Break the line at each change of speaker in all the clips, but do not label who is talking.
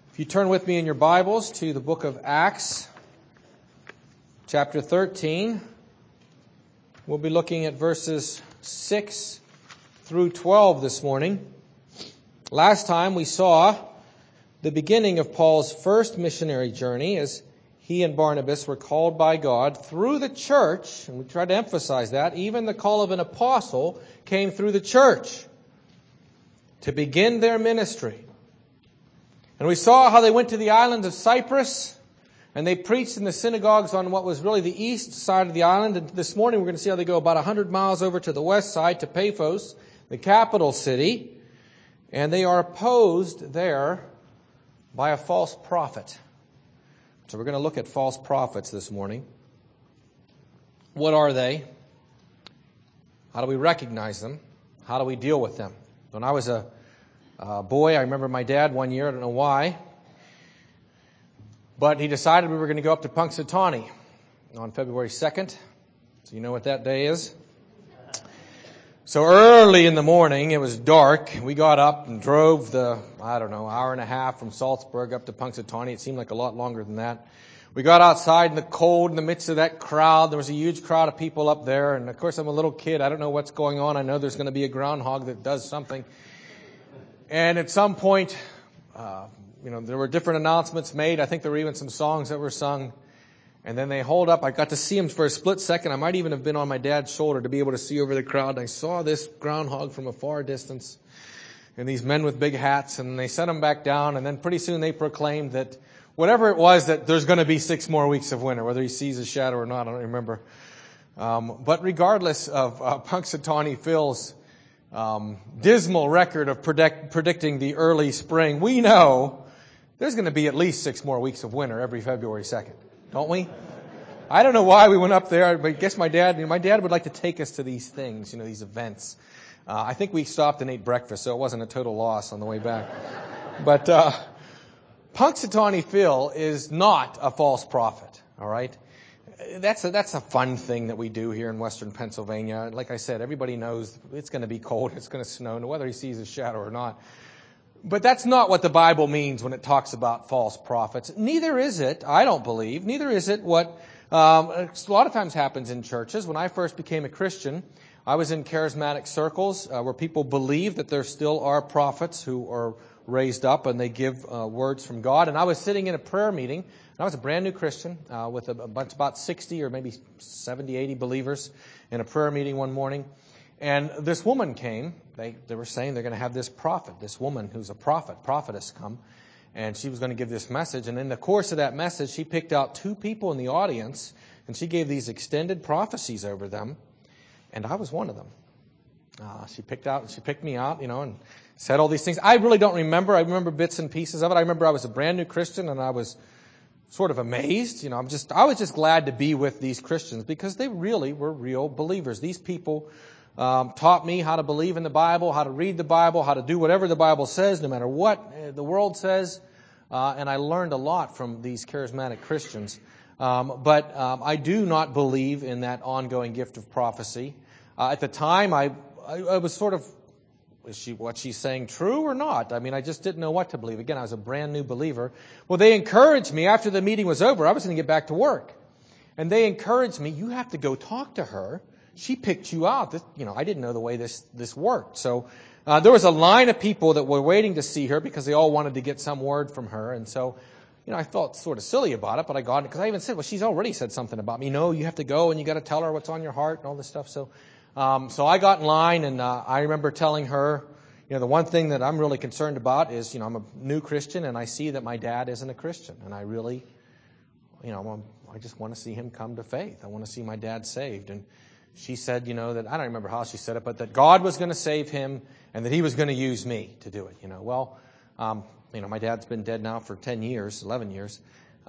If you turn with me in your Bibles to the book of Acts, chapter 13, we'll be looking at verses 6 through 12 this morning. Last time we saw the beginning of Paul's first missionary journey as he and Barnabas were called by God through the church, and we tried to emphasize that. Even the call of an apostle came through the church to begin their ministry. And we saw how they went to the island of Cyprus, and they preached in the synagogues on what was really the east side of the island. And this morning we're going to see how they go about 100 miles over to the west side, to Paphos, the capital city. And they are opposed there by a false prophet. So we're going to look at false prophets this morning. What are they? How do we recognize them? How do we deal with them? When I was a boy, I remember my dad one year, I don't know why, but he decided we were going to go up to Punxsutawney on February 2nd. So you know what that day is? So early in the morning, it was dark. We got up and drove the, hour and a half from Salzburg up to Punxsutawney. It seemed like a lot longer than that. We got outside in the cold, in the midst of that crowd. There was a huge crowd of people up there. And of course, I'm a little kid. I don't know what's going on. I know there's going to be a groundhog that does something. And at some point, there were different announcements made. I think there were even some songs that were sung. And then they hold up. I got to see him for a split second. I might even have been on my dad's shoulder to be able to see over the crowd. And I saw this groundhog from a far distance. And these men with big hats. And they set him back down. And then pretty soon they proclaimed that whatever it was, that there's going to be 6 more weeks of winter. Whether he sees a shadow or not, I don't remember. But regardless of Punxsutawney Phil's dismal record of predicting the early spring, we know there's going to be at least 6 more weeks of winter every February 2nd, don't we? I don't know why we went up there, but I guess my dad would like to take us to these things, these events. I think we stopped and ate breakfast, so it wasn't a total loss on the way back. But Punxsutawney Phil is not a false prophet, all right? That's a fun thing that we do here in western Pennsylvania. Like I said, everybody knows it's going to be cold, it's going to snow, whether he sees a shadow or not. But that's not what the Bible means when it talks about false prophets. Neither is it, I don't believe, neither is it what a lot of times happens in churches. When I first became a Christian, I was in charismatic circles where people believe that there still are prophets who are raised up and they give words from God. And I was sitting in a prayer meeting. I was a brand new Christian with a bunch, about 60 or maybe 70, 80 believers in a prayer meeting one morning. And this woman came. They were saying they're going to have this prophet, this woman who's a prophetess come. And she was going to give this message. And in the course of that message, she picked out 2 people in the audience. And she gave these extended prophecies over them. And I was one of them. She picked me out, and said all these things. I really don't remember. I remember bits and pieces of it. I remember I was a brand new Christian and I was sort of amazed. I was just glad to be with these Christians because they really were real believers. These people taught me how to believe in the Bible, how to read the Bible, how to do whatever the Bible says, no matter what the world says. And I learned a lot from these charismatic Christians. But I do not believe in that ongoing gift of prophecy. At the time, I was sort of, what she's saying true or not? I just didn't know what to believe. Again, I was a brand new believer. Well, they encouraged me after the meeting was over. I was going to get back to work. And they encouraged me, you have to go talk to her. She picked you out. I didn't know the way this worked. So there was a line of people that were waiting to see her because they all wanted to get some word from her. And so, I felt sort of silly about it, but I got it because I even said, well, she's already said something about me. No, you have to go and you got to tell her what's on your heart and all this stuff. So I got in line and I remember telling her, the one thing that I'm really concerned about is, I'm a new Christian and I see that my dad isn't a Christian. And I really, I just want to see him come to faith. I want to see my dad saved. And she said, that, I don't remember how she said it, but that God was going to save him and that he was going to use me to do it. Well, my dad's been dead now for 10 years, 11 years.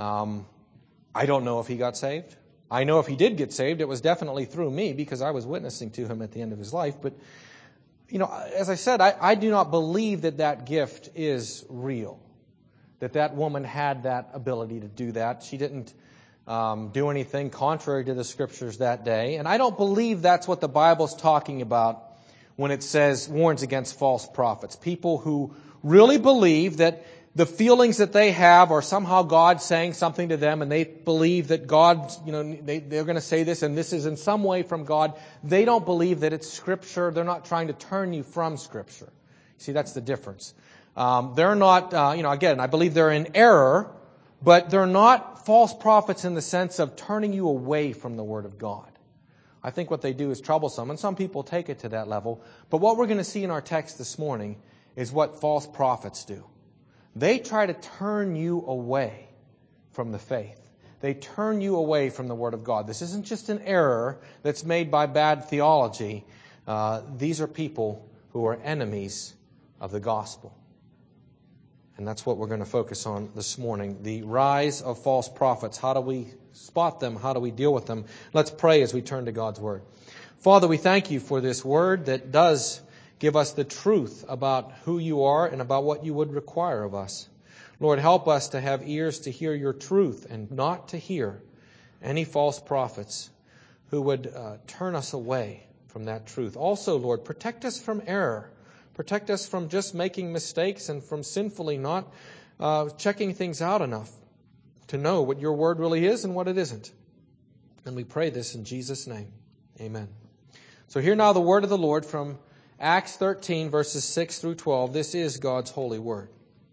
I don't know if he got saved. I know if he did get saved, it was definitely through me because I was witnessing to him at the end of his life. But, as I said, I do not believe that gift is real, that woman had that ability to do that. She didn't do anything contrary to the Scriptures that day. And I don't believe that's what the Bible's talking about when it says, warns against false prophets. People who really believe that the feelings that they have are somehow God saying something to them, and they believe that God, they're going to say this, and this is in some way from God. They don't believe that it's Scripture. They're not trying to turn you from Scripture. See, that's the difference. They're not, again, I believe they're in error, but they're not false prophets in the sense of turning you away from the Word of God. I think what they do is troublesome, and some people take it to that level. But what we're going to see in our text this morning is what false prophets do. They try to turn you away from the faith. They turn you away from the Word of God. This isn't just an error that's made by bad theology. These are people who are enemies of the gospel. And that's what we're going to focus on this morning. The rise of false prophets. How do we spot them? How do we deal with them? Let's pray as we turn to God's Word. Father, we thank you for this Word that does give us the truth about who you are and about what you would require of us. Lord, help us to have ears to hear your truth and not to hear any false prophets who would turn us away from that truth. Also, Lord, protect us from error. Protect us from just making mistakes and from sinfully not checking things out enough to know what your word really is and what it isn't. And we pray this in Jesus' name. Amen. So hear now the word of the Lord from Acts 13, verses 6 through 12. This is God's holy word.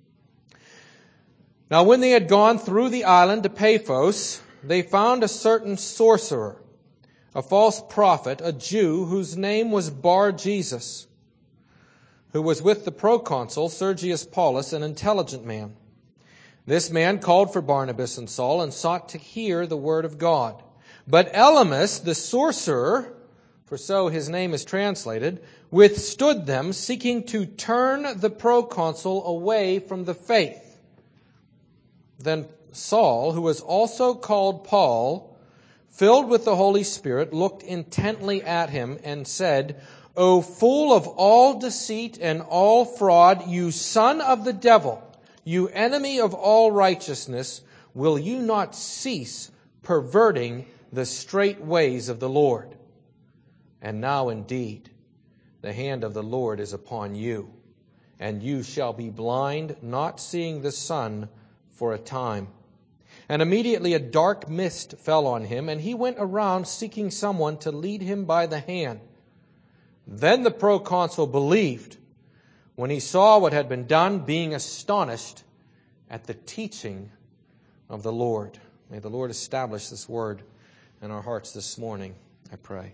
Now when they had gone through the island to Paphos, they found a certain sorcerer, a false prophet, a Jew, whose name was Bar-Jesus, who was with the proconsul Sergius Paulus, an intelligent man. This man called for Barnabas and Saul and sought to hear the word of God. But Elymas, the sorcerer, for so his name is translated, withstood them, seeking to turn the proconsul away from the faith. Then Saul, who was also called Paul, filled with the Holy Spirit, looked intently at him and said, O full of all deceit and all fraud, you son of the devil, you enemy of all righteousness, will you not cease perverting the straight ways of the Lord? And now indeed, the hand of the Lord is upon you, and you shall be blind, not seeing the sun for a time. And immediately a dark mist fell on him, and he went around seeking someone to lead him by the hand. Then the proconsul believed when he saw what had been done, being astonished at the teaching of the Lord. May the Lord establish this word in our hearts this morning, I pray.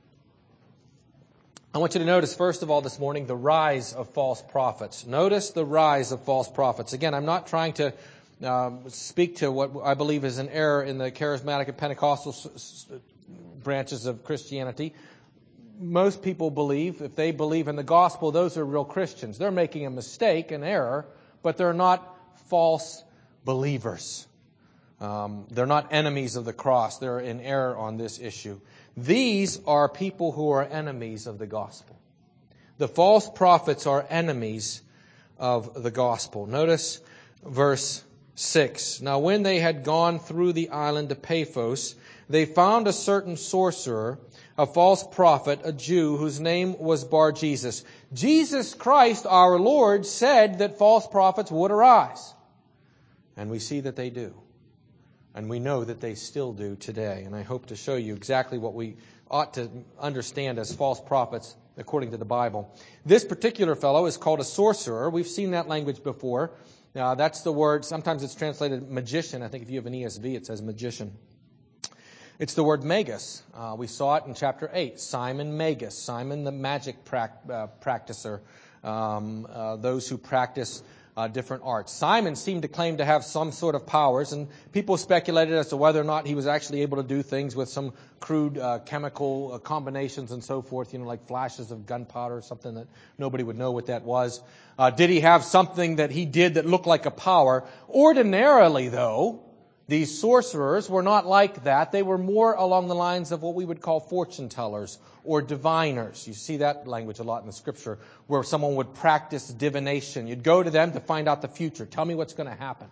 I want you to notice, first of all, this morning, the rise of false prophets. Notice the rise of false prophets. Again, I'm not trying to speak to what I believe is an error in the charismatic and Pentecostal branches of Christianity. Most people believe, if they believe in the gospel, those are real Christians. They're making a mistake, an error, but they're not false believers. They're not enemies of the cross. They're in error on this issue. These are people who are enemies of the gospel. The false prophets are enemies of the gospel. Notice verse 6. Now when they had gone through the island to Paphos, they found a certain sorcerer, a false prophet, a Jew, whose name was Bar-Jesus. Jesus Christ, our Lord, said that false prophets would arise. And we see that they do. And we know that they still do today. And I hope to show you exactly what we ought to understand as false prophets according to the Bible. This particular fellow is called a sorcerer. We've seen that language before. That's the word. Sometimes it's translated magician. I think if you have an ESV, it says magician. It's the word magus. We saw it in chapter 8. Simon Magus. Simon the magic practicer. Those who practice different arts. Simon seemed to claim to have some sort of powers, and people speculated as to whether or not he was actually able to do things with some crude chemical combinations and so forth, like flashes of gunpowder or something that nobody would know what that was. Did he have something that he did that looked like a power? Ordinarily, though, these sorcerers were not like that. They were more along the lines of what we would call fortune tellers or diviners. You see that language a lot in the Scripture, where someone would practice divination. You'd go to them to find out the future. Tell me what's going to happen.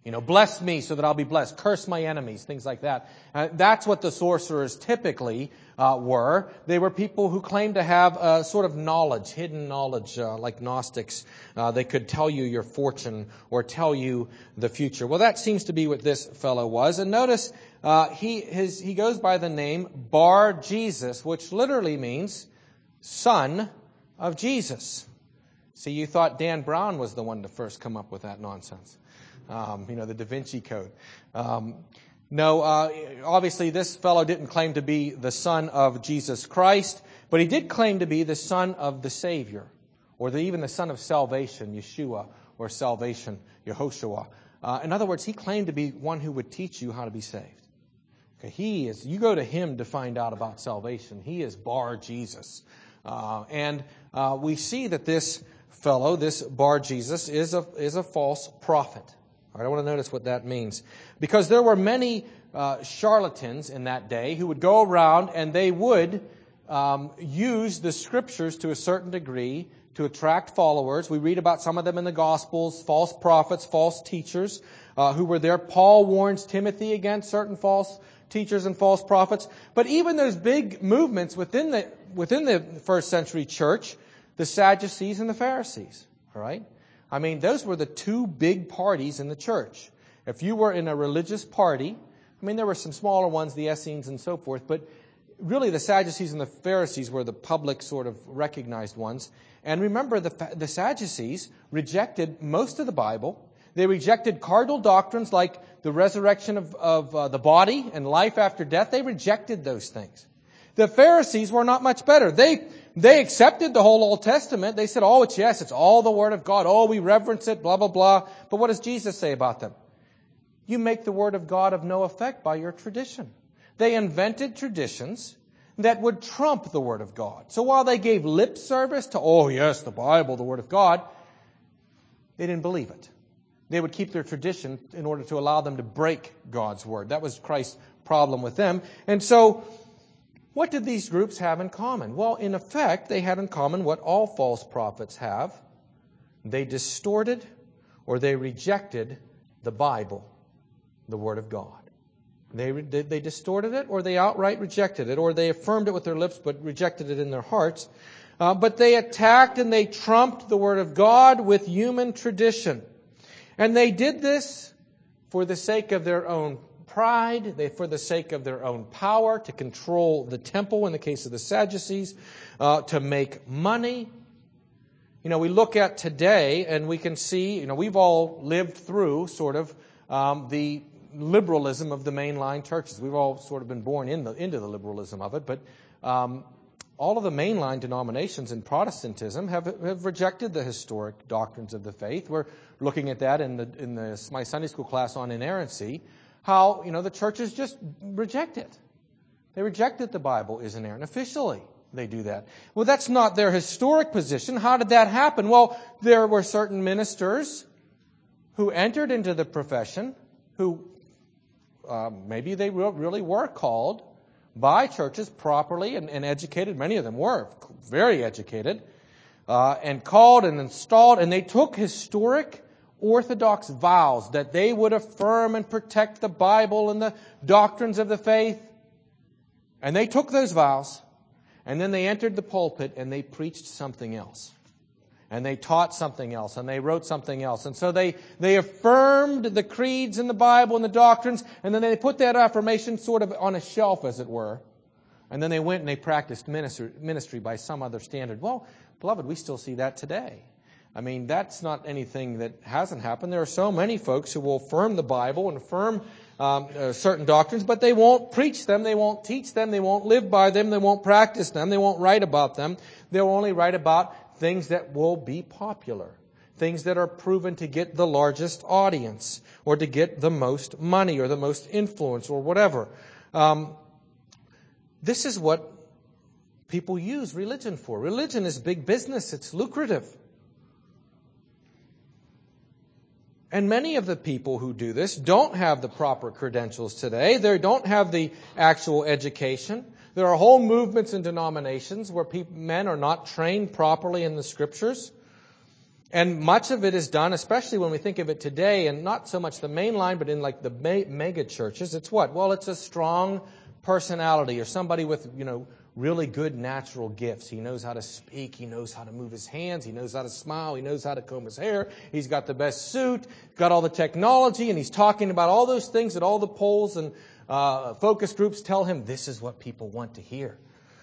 Bless me so that I'll be blessed. Curse my enemies, things like that. That's what the sorcerers typically were. They were people who claimed to have a sort of knowledge, hidden knowledge, like Gnostics. They could tell you your fortune or tell you the future. Well, that seems to be what this fellow was. And notice he goes by the name Bar Jesus, which literally means son of Jesus. See, you thought Dan Brown was the one to first come up with that nonsense. The Da Vinci Code. No, obviously this fellow didn't claim to be the son of Jesus Christ, but he did claim to be the son of the Savior, or even the son of salvation, Yeshua, or salvation, Yehoshua. In other words, he claimed to be one who would teach you how to be saved. Okay, you go to him to find out about salvation. He is Bar Jesus. And we see that this fellow, this Bar Jesus, is a false prophet. All right, I want to notice what that means. Because there were many charlatans in that day who would go around and they would use the Scriptures to a certain degree to attract followers. We read about some of them in the Gospels, false prophets, false teachers who were there. Paul warns Timothy against certain false teachers and false prophets. But even those big movements within the first century church, the Sadducees and the Pharisees, all right? I mean, those were the two big parties in the church. If you were in a religious party, I mean, there were some smaller ones, the Essenes and so forth, but really the Sadducees and the Pharisees were the public sort of recognized ones. And remember, the Sadducees rejected most of the Bible. They rejected cardinal doctrines like the resurrection of the body and life after death. They rejected those things. The Pharisees were not much better. They accepted the whole Old Testament. They said, it's all the Word of God. Oh, we reverence it, blah, blah, blah. But what does Jesus say about them? You make the Word of God of no effect by your tradition. They invented traditions that would trump the Word of God. So while they gave lip service to, the Bible, the Word of God, they didn't believe it. They would keep their tradition in order to allow them to break God's Word. That was Christ's problem with them. And so, what did these groups have in common? Well, in effect, they had in common what all false prophets have. They distorted or they rejected the Bible, the Word of God. They distorted it, or they outright rejected it, or they affirmed it with their lips but rejected it in their hearts. But they attacked and they trumped the Word of God with human tradition. And they did this for the sake of their own pride, for the sake of their own power, to control the temple in the case of the Sadducees, to make money. We look at today and we can see, we've all lived through sort of the liberalism of the mainline churches. We've all sort of been born into the liberalism of it, but all of the mainline denominations in Protestantism have rejected the historic doctrines of the faith. We're looking at that in my Sunday school class on inerrancy. How, the churches just reject it. They rejected the Bible is inerrant. Officially, they do that. Well, that's not their historic position. How did that happen? Well, there were certain ministers who entered into the profession who maybe they really were called by churches properly and educated. Many of them were very educated and called and installed. And they took historic orthodox vows that they would affirm and protect the Bible and the doctrines of the faith. And they took those vows, and then they entered the pulpit and they preached something else. And they taught something else, and they wrote something else. And so they affirmed the creeds in the Bible and the doctrines, and then they put that affirmation sort of on a shelf, as it were. And then they went and they practiced ministry by some other standard. Well, beloved, we still see that today. I mean, that's not anything that hasn't happened. There are so many folks who will affirm the Bible and affirm certain doctrines, but they won't preach them, they won't teach them, they won't live by them, they won't practice them, they won't write about them. They'll only write about things that will be popular, things that are proven to get the largest audience, or to get the most money, or the most influence, or whatever. This is what people use religion for. Religion is big business. It's lucrative. And many of the people who do this don't have the proper credentials today. They don't have the actual education. There are whole movements and denominations where men are not trained properly in the Scriptures. And much of it is done, especially when we think of it today, and not so much the main line, but in like the mega churches. It's what? Well, it's a strong personality or somebody with, really good natural gifts. He knows how to speak. He knows how to move his hands. He knows how to smile. He knows how to comb his hair. He's got the best suit, got all the technology, and he's talking about all those things that all the polls and focus groups tell him this is what people want to hear.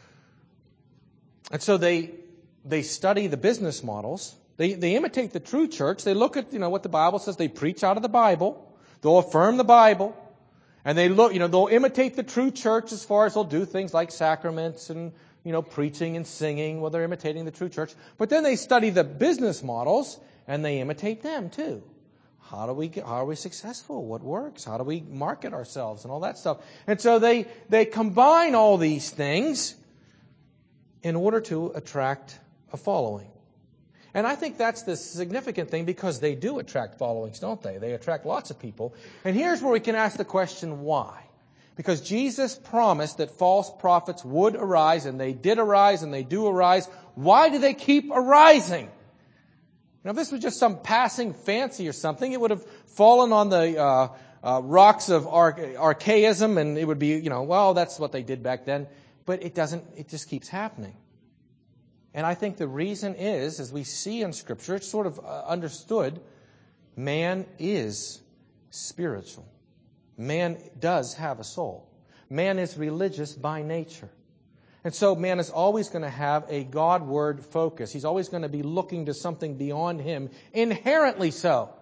And so they study the business models. They imitate the true church. They look at, what the Bible says. They preach out of the Bible. They'll affirm the Bible. And they look, they'll imitate the true church as far as they'll do things like sacraments and, preaching and singing. Well, they're imitating the true church. But then they study the business models and they imitate them too. How are we successful? What works? How do we market ourselves and all that stuff? And so they combine all these things in order to attract a following. And I think that's the significant thing because they do attract followings, don't they? They attract lots of people. And here's where we can ask the question, why? Because Jesus promised that false prophets would arise, and they did arise, and they do arise. Why do they keep arising? Now, if this was just some passing fancy or something, it would have fallen on the rocks of archaism, and it would be, well, that's what they did back then. But it doesn't. It just keeps happening. And I think the reason is, as we see in Scripture, it's sort of understood, man is spiritual. Man does have a soul. Man is religious by nature. And so man is always going to have a God-word focus. He's always going to be looking to something beyond him, inherently so.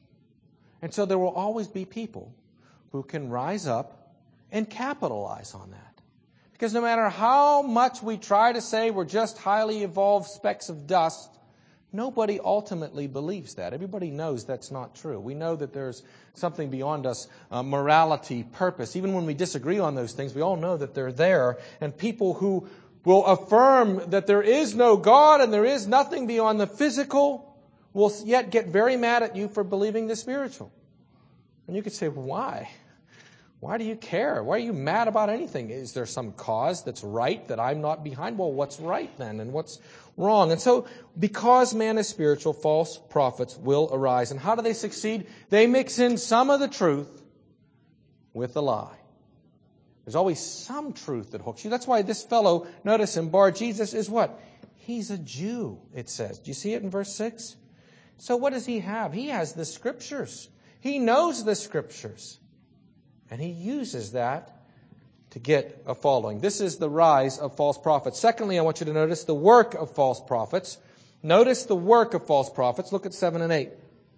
And so there will always be people who can rise up and capitalize on that. Because no matter how much we try to say we're just highly evolved specks of dust, nobody ultimately believes that. Everybody knows that's not true. We know that there's something beyond us, morality, purpose. Even when we disagree on those things, we all know that they're there. And people who will affirm that there is no God and there is nothing beyond the physical will yet get very mad at you for believing the spiritual. And you could say, why? Why do you care? Why are you mad about anything? Is there some cause that's right that I'm not behind? Well, what's right then and what's wrong? And so, because man is spiritual, false prophets will arise. And how do they succeed? They mix in some of the truth with the lie. There's always some truth that hooks you. That's why this fellow, notice him, Bar Jesus, is what? He's a Jew, it says. Do you see it in verse 6? So what does he have? He has the Scriptures. He knows the Scriptures. And he uses that to get a following. This is the rise of false prophets. Secondly, I want you to notice the work of false prophets. Notice the work of false prophets. Look at 7 and 8.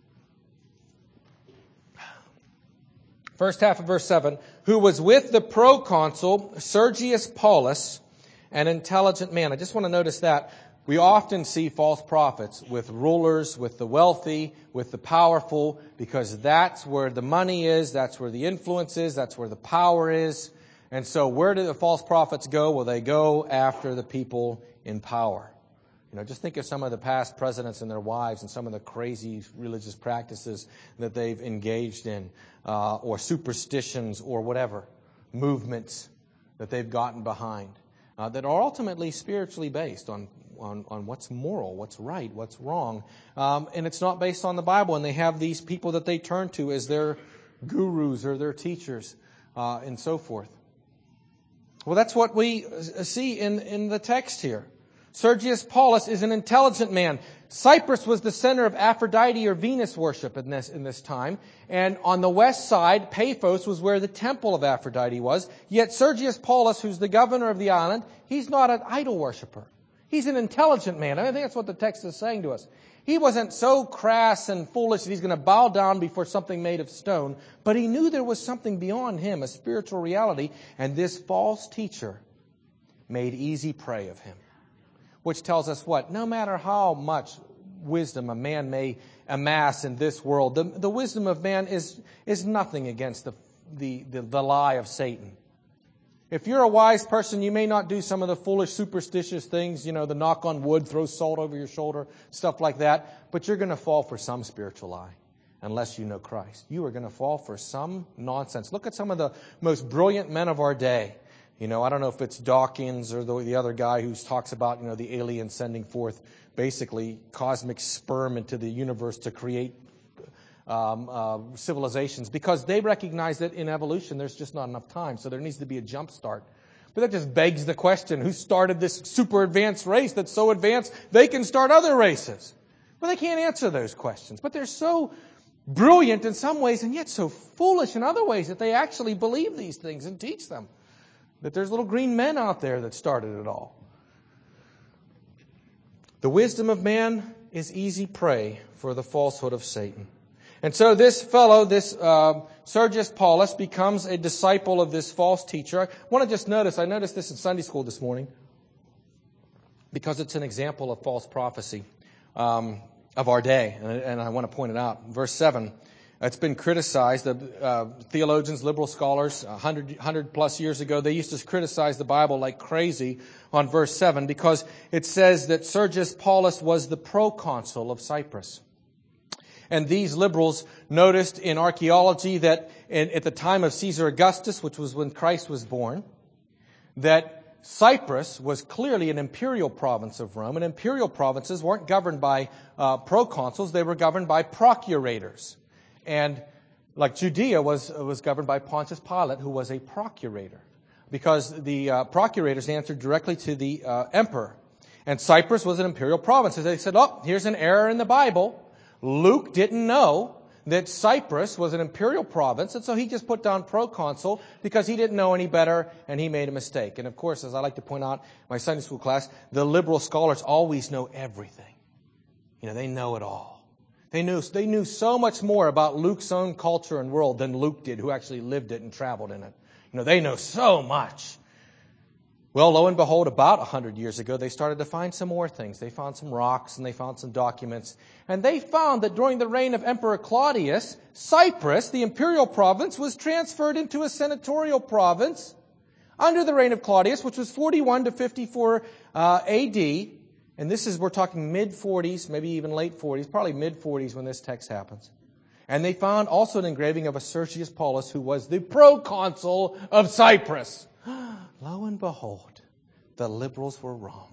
First half of verse 7. Who was with the proconsul Sergius Paulus, an intelligent man. I just want to notice that. We often see false prophets with rulers, with the wealthy, with the powerful, because that's where the money is, that's where the influence is, that's where the power is. And so where do the false prophets go? Well, they go after the people in power. Just think of some of the past presidents and their wives and some of the crazy religious practices that they've engaged in, or superstitions or whatever, movements that they've gotten behind, that are ultimately spiritually based on what's moral, what's right, what's wrong. And it's not based on the Bible. And they have these people that they turn to as their gurus or their teachers, and so forth. Well, that's what we see in the text here. Sergius Paulus is an intelligent man. Cyprus was the center of Aphrodite or Venus worship in this time. And on the west side, Paphos was where the temple of Aphrodite was. Yet Sergius Paulus, who's the governor of the island, he's not an idol worshiper. He's an intelligent man. I think that's what the text is saying to us. He wasn't so crass and foolish that he's going to bow down before something made of stone, but he knew there was something beyond him, a spiritual reality, and this false teacher made easy prey of him. Which tells us what? No matter how much wisdom a man may amass in this world, the wisdom of man is nothing against the lie of Satan. If you're a wise person, you may not do some of the foolish, superstitious things, the knock on wood, throw salt over your shoulder, stuff like that. But you're going to fall for some spiritual lie unless you know Christ. You are going to fall for some nonsense. Look at some of the most brilliant men of our day. I don't know if it's Dawkins or the other guy who talks about, the alien sending forth basically cosmic sperm into the universe to create civilizations, because they recognize that in evolution there's just not enough time, so there needs to be a jump start. But that just begs the question, who started this super advanced race that's so advanced they can start other races? Well, they can't answer those questions, but they're so brilliant in some ways and yet so foolish in other ways that they actually believe these things and teach them. That there's little green men out there that started it all. The wisdom of man is easy prey for the falsehood of Satan. And so this fellow, Sergius Paulus, becomes a disciple of this false teacher. I want to just I noticed this in Sunday school this morning, because it's an example of false prophecy of our day, and I want to point it out. Verse 7, it's been criticized. The theologians, liberal scholars, 100 plus years ago, they used to criticize the Bible like crazy on verse 7, because it says that Sergius Paulus was the proconsul of Cyprus. And these liberals noticed in archaeology that at the time of Caesar Augustus, which was when Christ was born, that Cyprus was clearly an imperial province of Rome, and imperial provinces weren't governed by proconsuls, they were governed by procurators. And like Judea was governed by Pontius Pilate, who was a procurator, because the procurators answered directly to the emperor. And Cyprus was an imperial province. So they said, here's an error in the Bible. Luke didn't know that Cyprus was an imperial province, and so he just put down proconsul because he didn't know any better, and he made a mistake. And of course, as I like to point out in my Sunday school class, the liberal scholars always know everything. They know it all. They knew so much more about Luke's own culture and world than Luke did, who actually lived it and traveled in it. They know so much. Well, lo and behold, about 100 years ago, they started to find some more things. They found some rocks and they found some documents. And they found that during the reign of Emperor Claudius, Cyprus, the imperial province, was transferred into a senatorial province under the reign of Claudius, which was 41 to 54 AD. And we're talking mid-40s, maybe even late 40s, probably mid-40s when this text happens. And they found also an engraving of a Sergius Paulus, who was the proconsul of Cyprus. Lo and behold, the liberals were wrong.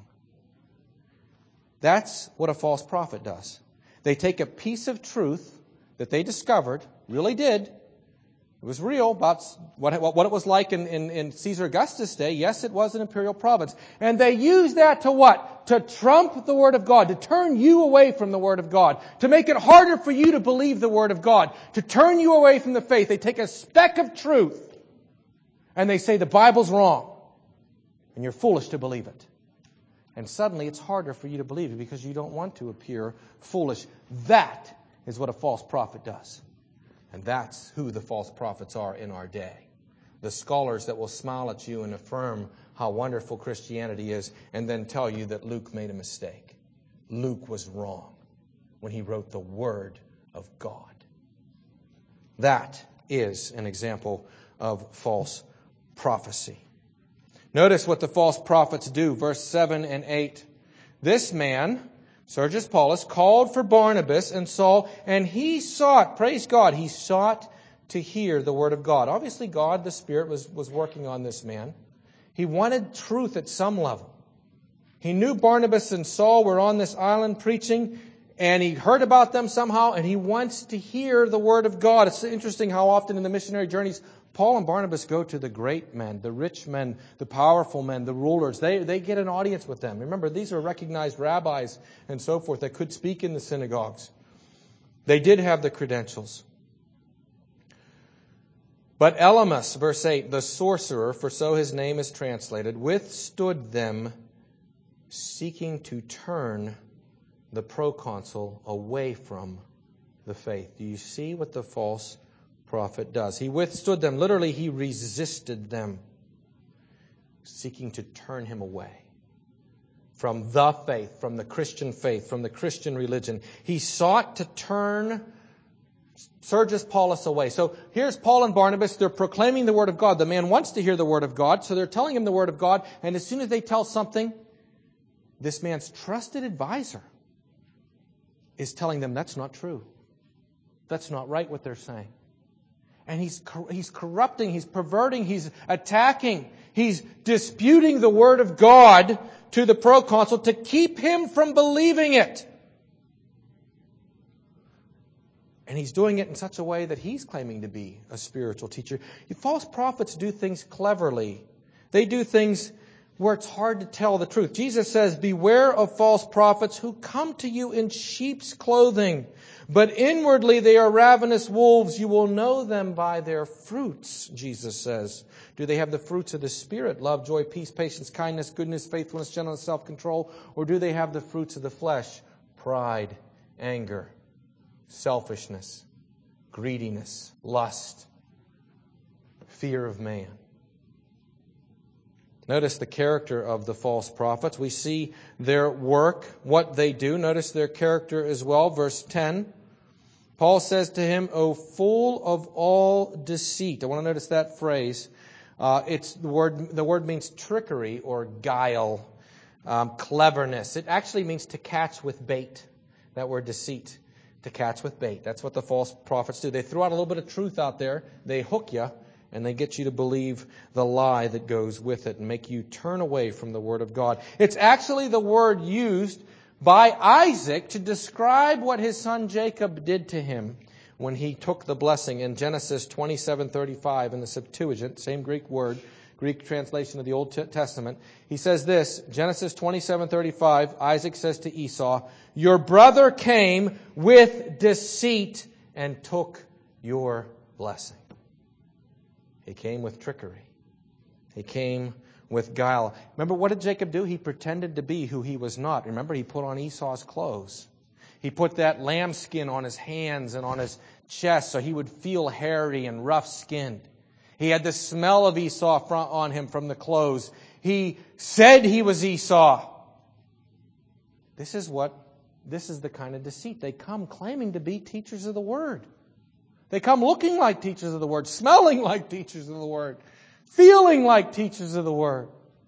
That's what a false prophet does. They take a piece of truth that they discovered, really did. It was real about what it was like in Caesar Augustus' day. Yes, it was an imperial province. And they use that to what? To trump the Word of God, to turn you away from the Word of God, to make it harder for you to believe the Word of God, to turn you away from the faith. They take a speck of truth and they say the Bible's wrong. And you're foolish to believe it. And suddenly it's harder for you to believe it because you don't want to appear foolish. That is what a false prophet does. And that's who the false prophets are in our day. The scholars that will smile at you and affirm how wonderful Christianity is and then tell you that Luke made a mistake. Luke was wrong when he wrote the Word of God. That is an example of false prophecy. Notice what the false prophets do, verse 7 and 8. This man, Sergius Paulus, called for Barnabas and Saul, and he sought, praise God, he sought to hear the Word of God. Obviously, God, the Spirit, was working on this man. He wanted truth at some level. He knew Barnabas and Saul were on this island preaching, and he heard about them somehow, and he wants to hear the Word of God. It's interesting how often in the missionary journeys, Paul and Barnabas go to the great men, the rich men, the powerful men, the rulers. They get an audience with them. Remember, these are recognized rabbis and so forth that could speak in the synagogues. They did have the credentials. But Elymas, verse 8, the sorcerer, for so his name is translated, withstood them, seeking to turn the proconsul away from the faith. Do you see what the false prophet does? He withstood them. Literally, he resisted them, seeking to turn him away from the faith, from the Christian faith, from the Christian religion. He sought to turn Sergius Paulus away. So here's Paul and Barnabas. They're proclaiming the Word of God. The man wants to hear the Word of God, so they're telling him the Word of God. And as soon as they tell something, this man's trusted advisor is telling them that's not true. That's not right what they're saying. And he's corrupting, he's perverting, he's attacking, he's disputing the Word of God to the proconsul to keep him from believing it. And he's doing it in such a way that he's claiming to be a spiritual teacher. False prophets do things cleverly. They do things where it's hard to tell the truth. Jesus says, beware of false prophets who come to you in sheep's clothing, but inwardly they are ravenous wolves. You will know them by their fruits, Jesus says. Do they have the fruits of the Spirit? Love, joy, peace, patience, kindness, goodness, faithfulness, gentleness, self-control? Or do they have the fruits of the flesh? Pride, anger, selfishness, greediness, lust, fear of man. Notice the character of the false prophets. We see their work, what they do. Notice their character as well. Verse 10. Paul says to him, O full of all deceit. I want to notice that phrase. It's the word means trickery or guile, cleverness. It actually means to catch with bait. That word deceit, to catch with bait. That's what the false prophets do. They throw out a little bit of truth out there. They hook you. And they get you to believe the lie that goes with it and make you turn away from the Word of God. It's actually the word used by Isaac to describe what his son Jacob did to him when he took the blessing in Genesis 27:35 in the Septuagint, same Greek word, Greek translation of the Old Testament. He says this, Genesis 27:35, Isaac says to Esau, your brother came with deceit and took your blessing. He came with trickery. He came with guile. Remember, what did Jacob do? He pretended to be who he was not. Remember, he put on Esau's clothes. He put that lambskin on his hands and on his chest so he would feel hairy and rough-skinned. He had the smell of Esau on him from the clothes. He said he was Esau. This is the kind of deceit. They come claiming to be teachers of the Word. They come looking like teachers of the Word, smelling like teachers of the Word, feeling like teachers of the Word.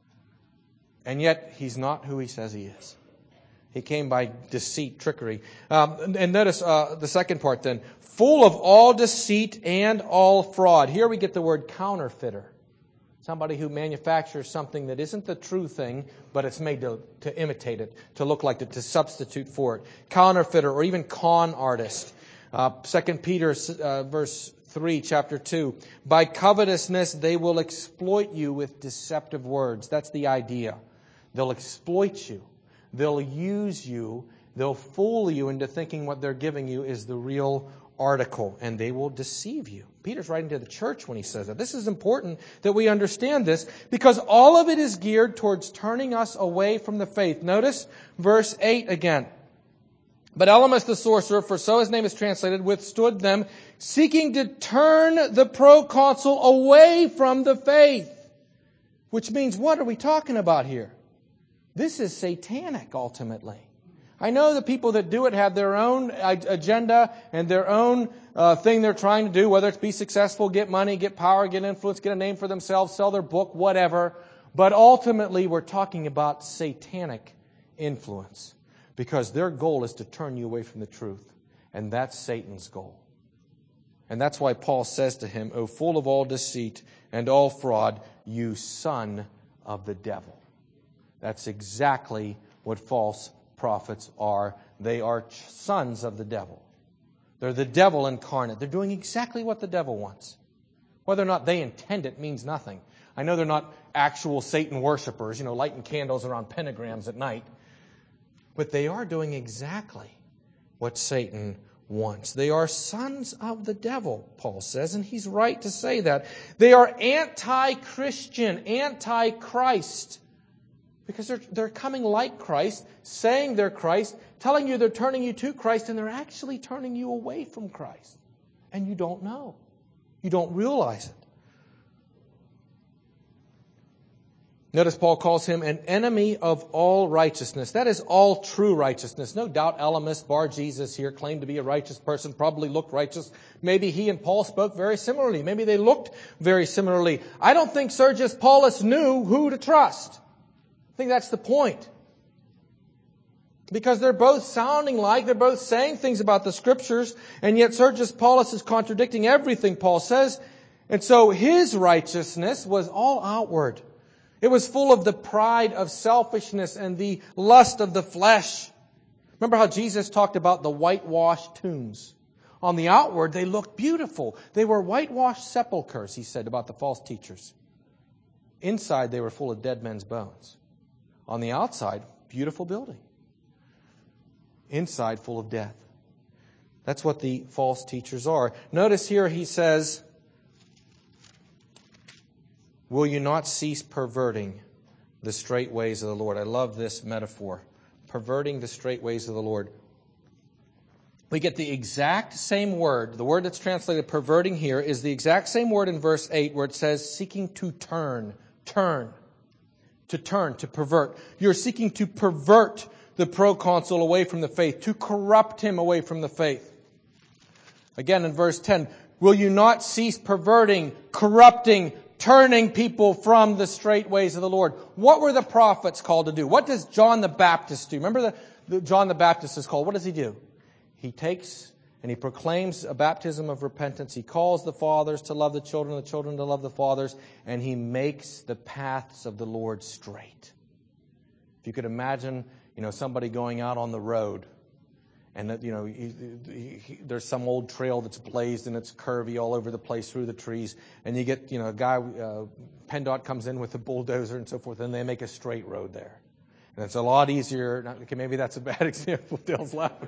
And yet, he's not who he says he is. He came by deceit, trickery. And notice the second part then. Full of all deceit and all fraud. Here we get the word counterfeiter. Somebody who manufactures something that isn't the true thing, but it's made to imitate it, to look like it, to substitute for it. Counterfeiter or even con artist. 2 Peter verse 3, chapter 2. By covetousness they will exploit you with deceptive words. That's the idea. They'll exploit you. They'll use you. They'll fool you into thinking what they're giving you is the real article. And they will deceive you. Peter's writing to the church when he says that. This is important that we understand this because all of it is geared towards turning us away from the faith. Notice verse 8 again. But Elymas the sorcerer, for so his name is translated, withstood them, seeking to turn the proconsul away from the faith. Which means, what are we talking about here? This is satanic, ultimately. I know the people that do it have their own agenda and their own thing they're trying to do, whether it's be successful, get money, get power, get influence, get a name for themselves, sell their book, whatever. But ultimately, we're talking about satanic influence. Because their goal is to turn you away from the truth. And that's Satan's goal. And that's why Paul says to him, O full of all deceit and all fraud, you son of the devil. That's exactly what false prophets are. They are sons of the devil. They're the devil incarnate. They're doing exactly what the devil wants. Whether or not they intend it means nothing. I know they're not actual Satan worshipers, lighting candles around pentagrams at night. But they are doing exactly what Satan wants. They are sons of the devil, Paul says, and he's right to say that. They are anti-Christian, anti-Christ, because they're coming like Christ, saying they're Christ, telling you they're turning you to Christ, and they're actually turning you away from Christ. And you don't know. You don't realize it. Notice Paul calls him an enemy of all righteousness. That is all true righteousness. No doubt Elymas, Bar Jesus here, claimed to be a righteous person, probably looked righteous. Maybe he and Paul spoke very similarly. Maybe they looked very similarly. I don't think Sergius Paulus knew who to trust. I think that's the point. Because they're both sounding like, they're both saying things about the Scriptures, and yet Sergius Paulus is contradicting everything Paul says. And so his righteousness was all outward. It was full of the pride of selfishness and the lust of the flesh. Remember how Jesus talked about the whitewashed tombs? On the outward, they looked beautiful. They were whitewashed sepulchres, he said about the false teachers. Inside, they were full of dead men's bones. On the outside, beautiful building. Inside, full of death. That's what the false teachers are. Notice here he says, will you not cease perverting the straight ways of the Lord? I love this metaphor. Perverting the straight ways of the Lord. We get the exact same word. The word that's translated perverting here is the exact same word in verse 8 where it says seeking to turn. To pervert. You're seeking to pervert the proconsul away from the faith, to corrupt him away from the faith. Again in verse 10, will you not cease perverting, corrupting, turning people from the straight ways of the Lord? What were the prophets called to do? What does John the Baptist do? Remember John the Baptist is called. What does he do? He takes and he proclaims a baptism of repentance. He calls the fathers to love the children to love the fathers, and he makes the paths of the Lord straight. If you could imagine, somebody going out on the road, and that, there's some old trail that's blazed and it's curvy all over the place through the trees, and you get, a guy, PennDOT comes in with a bulldozer and so forth, and they make a straight road there. And it's a lot easier. Okay, maybe that's a bad example. Dale's laughing,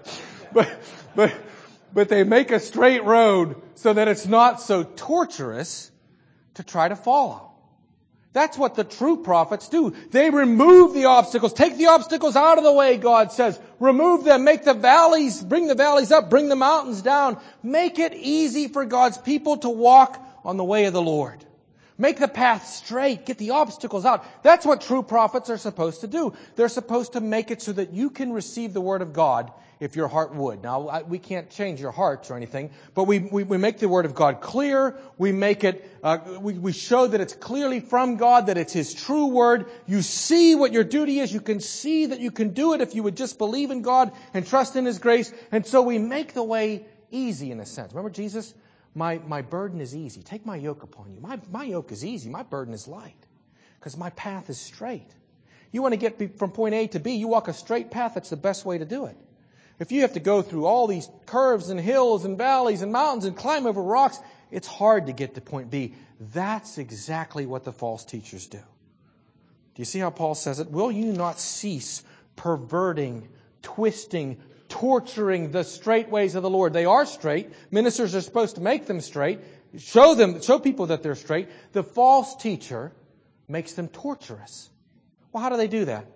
but they make a straight road so that it's not so torturous to try to follow. That's what the true prophets do. They remove the obstacles. Take the obstacles out of the way, God says. Remove them. Make the valleys, bring the valleys up, bring the mountains down. Make it easy for God's people to walk on the way of the Lord. Make the path straight. Get the obstacles out. That's what true prophets are supposed to do. They're supposed to make it so that you can receive the Word of God if your heart would. Now, we can't change your hearts or anything, but we make the Word of God clear. We make it, we show that it's clearly from God, that it's His true Word. You see what your duty is. You can see that you can do it if you would just believe in God and trust in His grace. And so we make the way easy in a sense. Remember Jesus? My burden is easy. Take my yoke upon you. My yoke is easy. My burden is light. Because my path is straight. You want to get from point A to B, you walk a straight path. That's the best way to do it. If you have to go through all these curves and hills and valleys and mountains and climb over rocks, it's hard to get to point B. That's exactly what the false teachers do. Do you see how Paul says it? Will you not cease perverting, twisting, torturing the straight ways of the Lord? They are straight. Ministers are supposed to make them straight. Show people that they're straight. The false teacher makes them torturous. Well, how do they do that?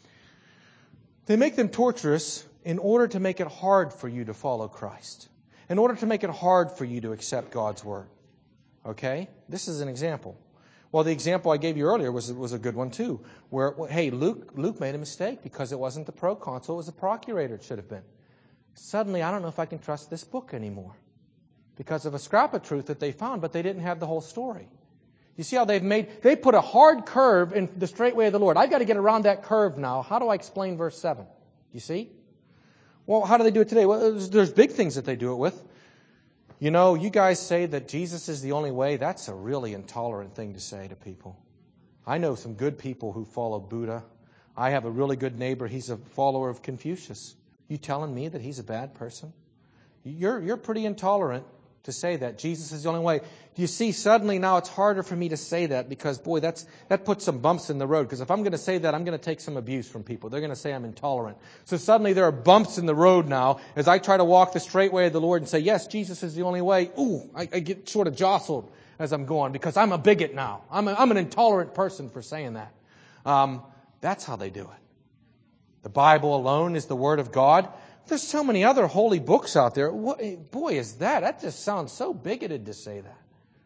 They make them torturous in order to make it hard for you to follow Christ. In order to make it hard for you to accept God's Word. Okay? This is an example. Well, the example I gave you earlier was a good one too. Where, hey, Luke made a mistake because it wasn't the proconsul, it was the procurator it should have been. Suddenly, I don't know if I can trust this book anymore. Because of a scrap of truth that they found, but they didn't have the whole story. You see how they put a hard curve in the straight way of the Lord. I've got to get around that curve now. How do I explain verse 7? You see? Well, how do they do it today? Well, there's big things that they do it with. You guys say that Jesus is the only way. That's a really intolerant thing to say to people. I know some good people who follow Buddha. I have a really good neighbor. He's a follower of Confucius. You telling me that he's a bad person? You're pretty intolerant to say that Jesus is the only way. You see, suddenly now it's harder for me to say that because, boy, that puts some bumps in the road. Because if I'm going to say that, I'm going to take some abuse from people. They're going to say I'm intolerant. So suddenly there are bumps in the road now as I try to walk the straight way of the Lord and say, yes, Jesus is the only way. Ooh, I get sort of jostled as I'm going because I'm a bigot now. I'm an intolerant person for saying that. That's how they do it. The Bible alone is the Word of God. There's so many other holy books out there. Boy, is that. That just sounds so bigoted to say that.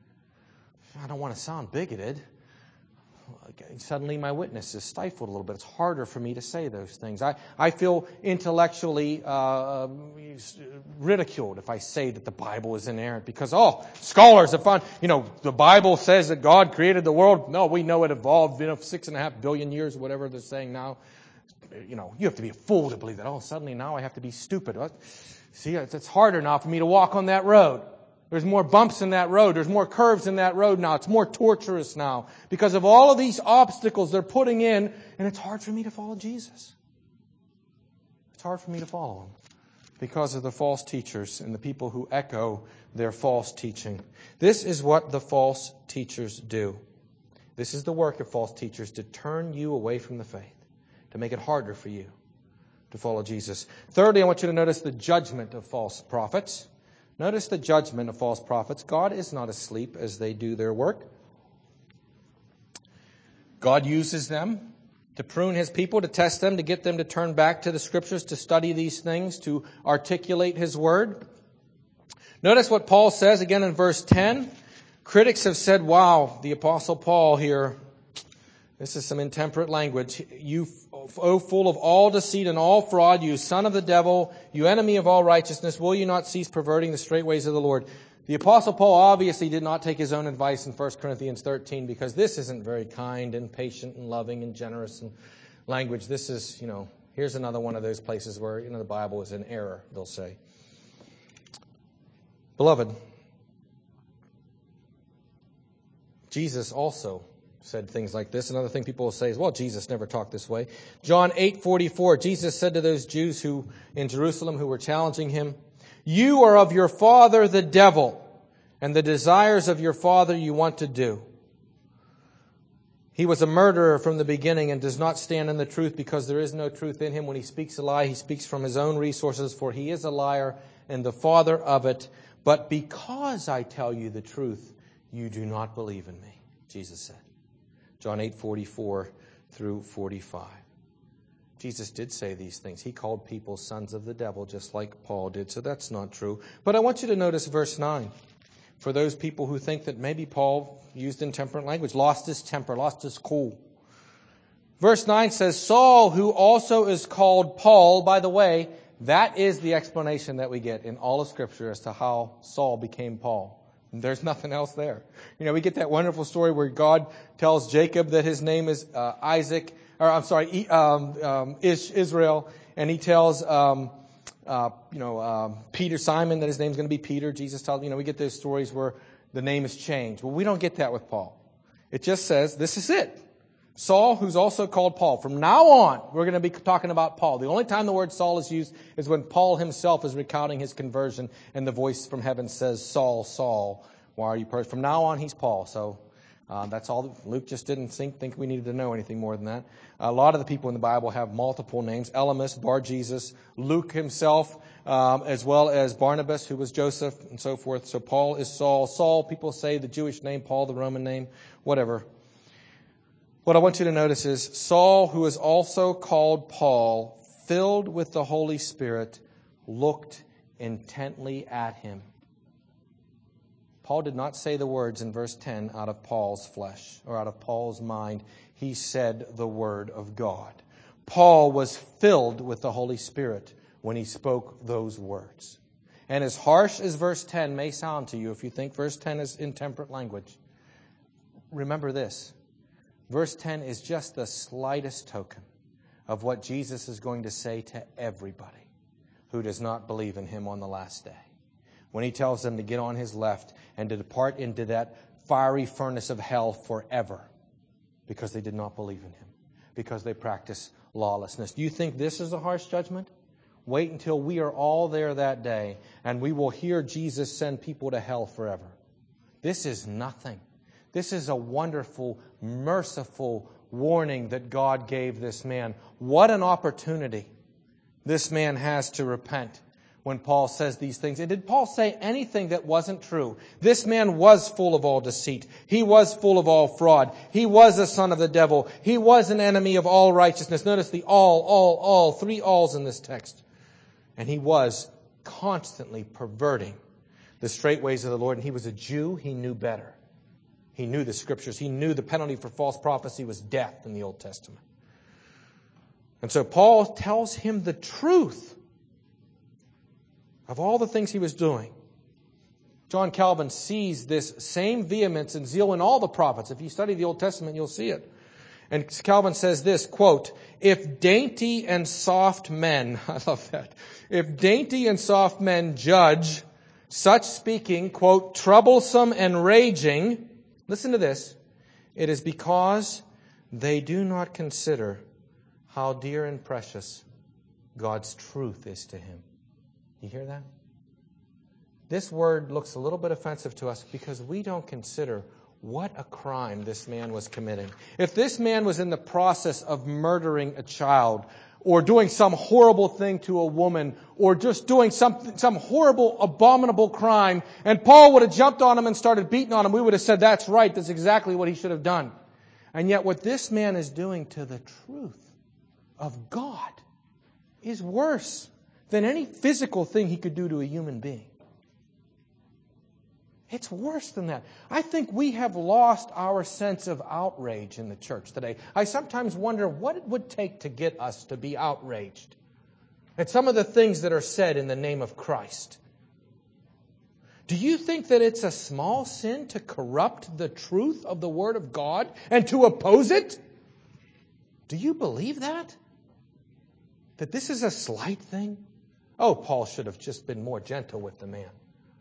I don't want to sound bigoted. Suddenly my witness is stifled a little bit. It's harder for me to say those things. I feel intellectually ridiculed if I say that the Bible is inerrant because, scholars have found, the Bible says that God created the world. No, we know it evolved, 6.5 billion years, whatever they're saying now. you have to be a fool to believe that. Oh, suddenly now I have to be stupid. See, it's harder now for me to walk on that road. There's more bumps in that road. There's more curves in that road now. It's more torturous now because of all of these obstacles they're putting in, and it's hard for me to follow Jesus. It's hard for me to follow Him because of the false teachers and the people who echo their false teaching. This is what the false teachers do. This is the work of false teachers, to turn you away from the faith, to make it harder for you to follow Jesus. Thirdly, I want you to notice the judgment of false prophets. Notice the judgment of false prophets. God is not asleep as they do their work. God uses them to prune His people, to test them, to get them to turn back to the Scriptures, to study these things, to articulate His Word. Notice what Paul says again in verse 10. Critics have said, wow, the Apostle Paul here, this is some intemperate language. You, O full of all deceit and all fraud, you son of the devil, you enemy of all righteousness, will you not cease perverting the straight ways of the Lord? The Apostle Paul obviously did not take his own advice in 1 Corinthians 13 because this isn't very kind and patient and loving and generous and language. This is, here's another one of those places where, the Bible is in error, they'll say. Beloved, Jesus also said things like this. Another thing people will say is, well, Jesus never talked this way. John 8:44, Jesus said to those Jews in Jerusalem who were challenging Him, you are of your father the devil, and the desires of your father you want to do. He was a murderer from the beginning and does not stand in the truth because there is no truth in him. When he speaks a lie, he speaks from his own resources, for he is a liar and the father of it. But because I tell you the truth, you do not believe in me, Jesus said. John 8:44 through 45. Jesus did say these things. He called people sons of the devil, just like Paul did, so that's not true. But I want you to notice verse 9. For those people who think that maybe Paul used intemperate language, lost his temper, lost his cool. Verse 9 says, Saul, who also is called Paul, by the way, that is the explanation that we get in all of Scripture as to how Saul became Paul. There's nothing else there. We get that wonderful story where God tells Jacob that his name is Israel, and he tells Peter, Simon, that his name's going to be Peter. Jesus tells, we get those stories where the name is changed. Well, we don't get that with Paul. It just says, this is it. Saul, who's also called Paul. From now on, we're going to be talking about Paul. The only time the word Saul is used is when Paul himself is recounting his conversion and the voice from heaven says, Saul, Saul, why are you persecuted? From now on, he's Paul. So that's all. Luke just didn't think we needed to know anything more than that. A lot of the people in the Bible have multiple names. Elymas, Bar-Jesus, Luke himself, as well as Barnabas, who was Joseph, and so forth. So Paul is Saul. Saul, people say the Jewish name, Paul the Roman name, whatever. What I want you to notice is Saul, who is also called Paul, filled with the Holy Spirit, looked intently at him. Paul did not say the words in verse 10 out of Paul's flesh or out of Paul's mind. He said the word of God. Paul was filled with the Holy Spirit when he spoke those words. And as harsh as verse 10 may sound to you, if you think verse 10 is intemperate language, remember this. Verse 10 is just the slightest token of what Jesus is going to say to everybody who does not believe in Him on the last day. When He tells them to get on His left and to depart into that fiery furnace of hell forever because they did not believe in Him, because they practice lawlessness. Do you think this is a harsh judgment? Wait until we are all there that day and we will hear Jesus send people to hell forever. This is nothing. This is a wonderful, merciful warning that God gave this man. What an opportunity this man has to repent when Paul says these things. And did Paul say anything that wasn't true? This man was full of all deceit. He was full of all fraud. He was a son of the devil. He was an enemy of all righteousness. Notice the all, three alls in this text. And he was constantly perverting the straight ways of the Lord. And he was a Jew. He knew better. He knew the Scriptures. He knew the penalty for false prophecy was death in the Old Testament. And so Paul tells him the truth of all the things he was doing. John Calvin sees this same vehemence and zeal in all the prophets. If you study the Old Testament, you'll see it. And Calvin says this, quote, if dainty and soft men, I love that, if dainty and soft men judge such speaking, quote, troublesome and raging, listen to this, it is because they do not consider how dear and precious God's truth is to him. You hear that? This word looks a little bit offensive to us because we don't consider what a crime this man was committing. If this man was in the process of murdering a child, or doing some horrible thing to a woman, or just doing some horrible, abominable crime, and Paul would have jumped on him and started beating on him, we would have said, that's right, that's exactly what he should have done. And yet what this man is doing to the truth of God is worse than any physical thing he could do to a human being. It's worse than that. I think we have lost our sense of outrage in the church today. I sometimes wonder what it would take to get us to be outraged at some of the things that are said in the name of Christ. Do you think that it's a small sin to corrupt the truth of the Word of God and to oppose it? Do you believe that? That this is a slight thing? Oh, Paul should have just been more gentle with the man.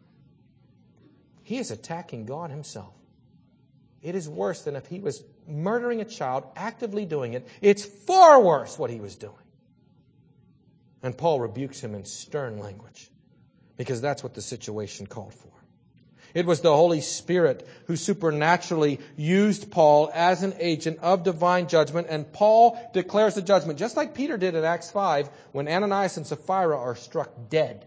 He is attacking God himself. It is worse than if he was murdering a child, actively doing it. It's far worse what he was doing. And Paul rebukes him in stern language because that's what the situation called for. It was the Holy Spirit who supernaturally used Paul as an agent of divine judgment, and Paul declares the judgment, just like Peter did in Acts 5 when Ananias and Sapphira are struck dead.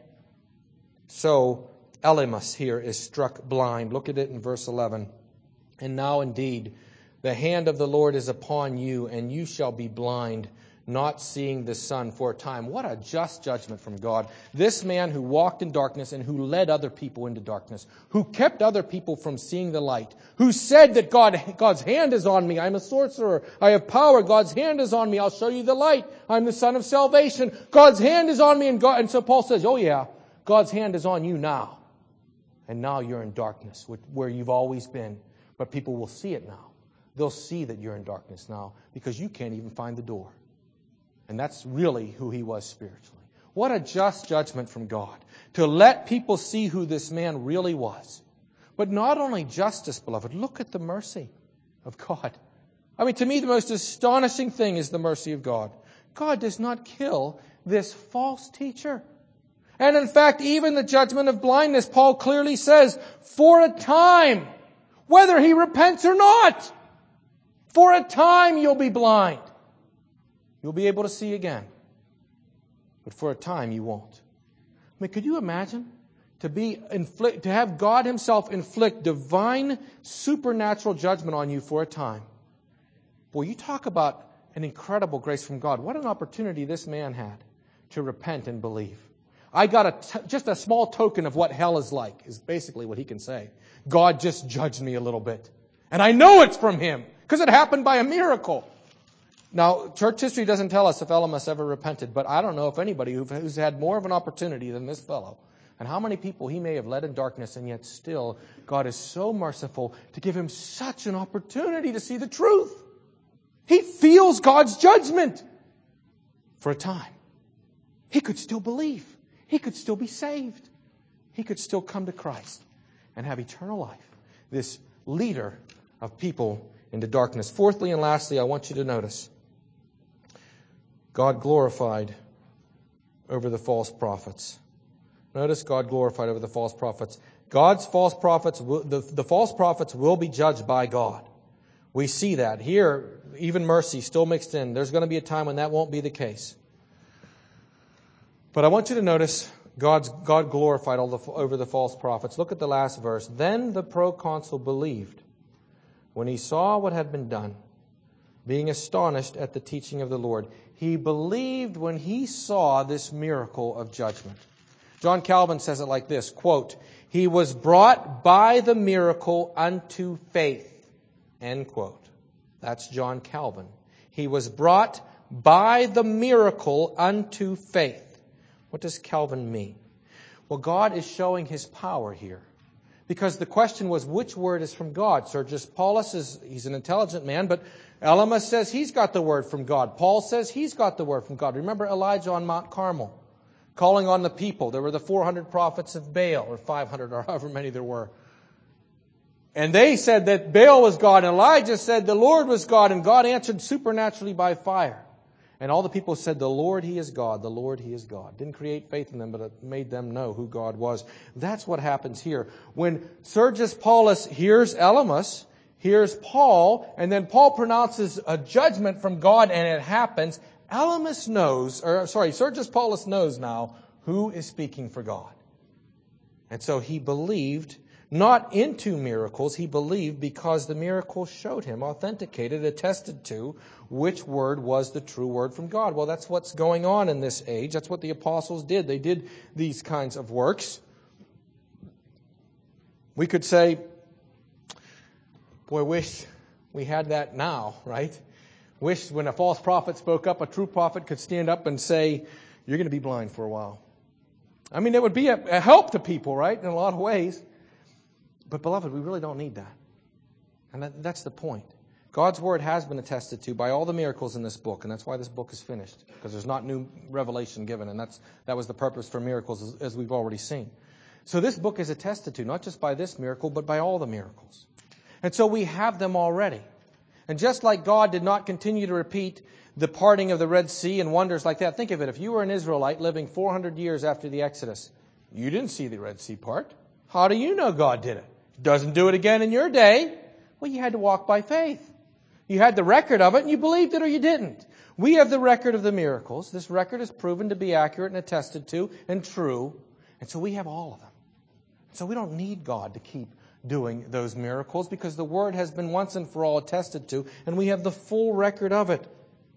So Elymas here is struck blind. Look at it in verse 11. And now indeed, the hand of the Lord is upon you, and you shall be blind, not seeing the sun for a time. What a just judgment from God. This man who walked in darkness and who led other people into darkness, who kept other people from seeing the light, who said that God's hand is on me. I'm a sorcerer. I have power. God's hand is on me. I'll show you the light. I'm the son of salvation. God's hand is on me. And so Paul says, oh yeah, God's hand is on you now. And now you're in darkness, where you've always been. But people will see it now. They'll see that you're in darkness now because you can't even find the door. And that's really who he was spiritually. What a just judgment from God to let people see who this man really was. But not only justice, beloved, look at the mercy of God. I mean, to me, the most astonishing thing is the mercy of God. God does not kill this false teacher. And in fact, even the judgment of blindness, Paul clearly says, for a time, whether he repents or not, for a time you'll be blind. You'll be able to see again. But for a time you won't. I mean, could you imagine to have God himself inflict divine supernatural judgment on you for a time? Boy, you talk about an incredible grace from God. What an opportunity this man had to repent and believe. I got just a small token of what hell is like, is basically what he can say. God just judged me a little bit. And I know it's from him, because it happened by a miracle. Now, church history doesn't tell us if Elymas ever repented, but I don't know if anybody who's had more of an opportunity than this fellow. And how many people he may have led in darkness, and yet still God is so merciful to give him such an opportunity to see the truth. He feels God's judgment for a time. He could still believe. He could still be saved. He could still come to Christ and have eternal life. This leader of people into darkness. Fourthly and lastly, I want you to notice God glorified over the false prophets. Notice God glorified over the false prophets. God's false prophets, the false prophets will be judged by God. We see that. Here, even mercy still mixed in. There's going to be a time when that won't be the case. But I want you to notice God glorified over the false prophets. Look at the last verse. Then the proconsul believed when he saw what had been done, being astonished at the teaching of the Lord. He believed when he saw this miracle of judgment. John Calvin says it like this, quote, he was brought by the miracle unto faith, end quote. That's John Calvin. He was brought by the miracle unto faith. What does Calvin mean? Well, God is showing his power here. Because the question was, which word is from God? Sergius Paulus he's an intelligent man, but Elymas says he's got the word from God. Paul says he's got the word from God. Remember Elijah on Mount Carmel, calling on the people. There were the 400 prophets of Baal, or 500, or however many there were. And they said that Baal was God, and Elijah said the Lord was God, and God answered supernaturally by fire. And all the people said, the Lord, He is God, the Lord, He is God. Didn't create faith in them, but it made them know who God was. That's what happens here. When Sergius Paulus hears Elymas, hears Paul, and then Paul pronounces a judgment from God, and it happens, Sergius Paulus knows now who is speaking for God. And so he believed, not into miracles, he believed because the miracles showed him, authenticated, attested to, which word was the true word from God. Well, that's what's going on in this age. That's what the apostles did. They did these kinds of works. We could say, boy, wish we had that now, right? Wish when a false prophet spoke up, a true prophet could stand up and say, you're going to be blind for a while. I mean, it would be a help to people, right, in a lot of ways. But, beloved, we really don't need that. And that's the point. God's word has been attested to by all the miracles in this book, and that's why this book is finished, because there's not new revelation given, and that was the purpose for miracles, as we've already seen. So this book is attested to, not just by this miracle, but by all the miracles. And so we have them already. And just like God did not continue to repeat the parting of the Red Sea and wonders like that, think of it, if you were an Israelite living 400 years after the Exodus, you didn't see the Red Sea part. How do you know God did it? Doesn't do it again in your day. Well, you had to walk by faith. You had the record of it and you believed it or you didn't. We have the record of the miracles. This record is proven to be accurate and attested to and true. And so we have all of them. So we don't need God to keep doing those miracles because the word has been once and for all attested to and we have the full record of it.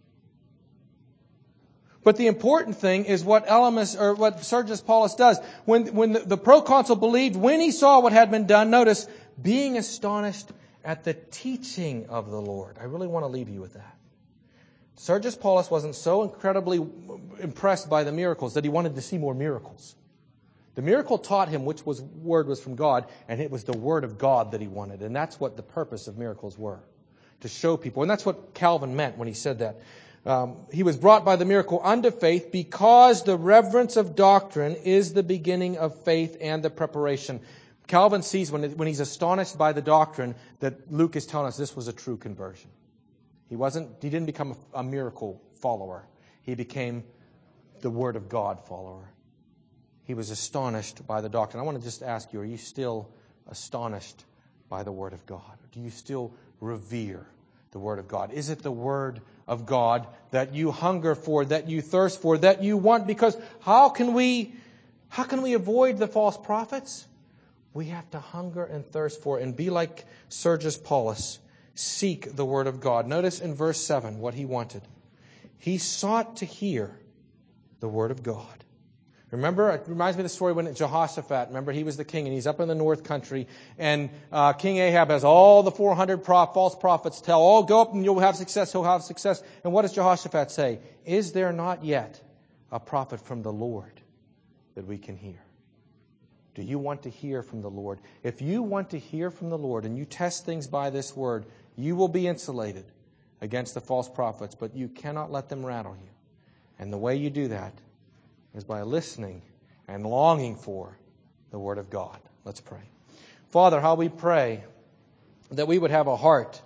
But the important thing is what Sergius Paulus does. When the proconsul believed, when he saw what had been done, notice, being astonished at the teaching of the Lord. I really want to leave you with that. Sergius Paulus wasn't so incredibly impressed by the miracles that he wanted to see more miracles. The miracle taught him which word was from God, and it was the word of God that he wanted. And that's what the purpose of miracles were, to show people. And that's what Calvin meant when he said that. He was brought by the miracle unto faith because the reverence of doctrine is the beginning of faith and the preparation. Calvin sees when he's astonished by the doctrine that Luke is telling us this was a true conversion. He didn't become a miracle follower. He became the Word of God follower. He was astonished by the doctrine. I want to just ask you, are you still astonished by the Word of God? Do you still revere the Word of God? Is it the Word of God that you hunger for, that you thirst for, that you want? Because how can we avoid the false prophets? We have to hunger and thirst for it and be like Sergius Paulus. Seek the Word of God. Notice in verse 7 what he wanted. He sought to hear the Word of God. Remember, it reminds me of the story when Jehoshaphat, remember he was the king and he's up in the north country and King Ahab has all the 400 false prophets tell, oh, go up and you'll have success, he'll have success. And what does Jehoshaphat say? Is there not yet a prophet from the Lord that we can hear? Do you want to hear from the Lord? If you want to hear from the Lord and you test things by this word, you will be insulated against the false prophets, but you cannot let them rattle you. And the way you do that is by listening and longing for the Word of God. Let's pray. Father, how we pray that we would have a heart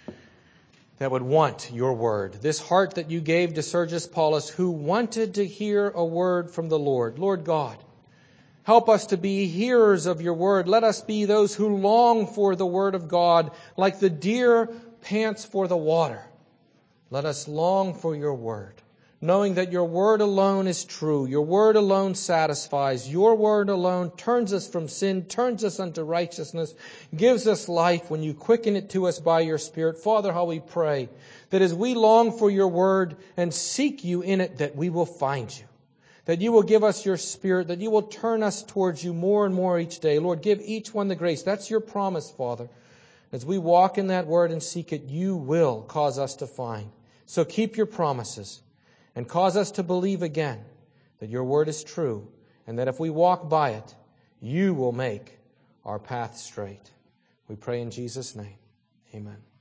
that would want your Word. This heart that you gave to Sergius Paulus, who wanted to hear a word from the Lord. Lord God, help us to be hearers of your Word. Let us be those who long for the Word of God, like the deer pants for the water. Let us long for your Word, knowing that your Word alone is true. Your Word alone satisfies. Your Word alone turns us from sin, turns us unto righteousness, gives us life when you quicken it to us by your Spirit. Father, how we pray that as we long for your Word and seek you in it, that we will find you. That you will give us your Spirit, that you will turn us towards you more and more each day. Lord, give each one the grace. That's your promise, Father. As we walk in that Word and seek it, you will cause us to find. So keep your promises. And cause us to believe again that your word is true and that if we walk by it, you will make our path straight. We pray in Jesus' name. Amen.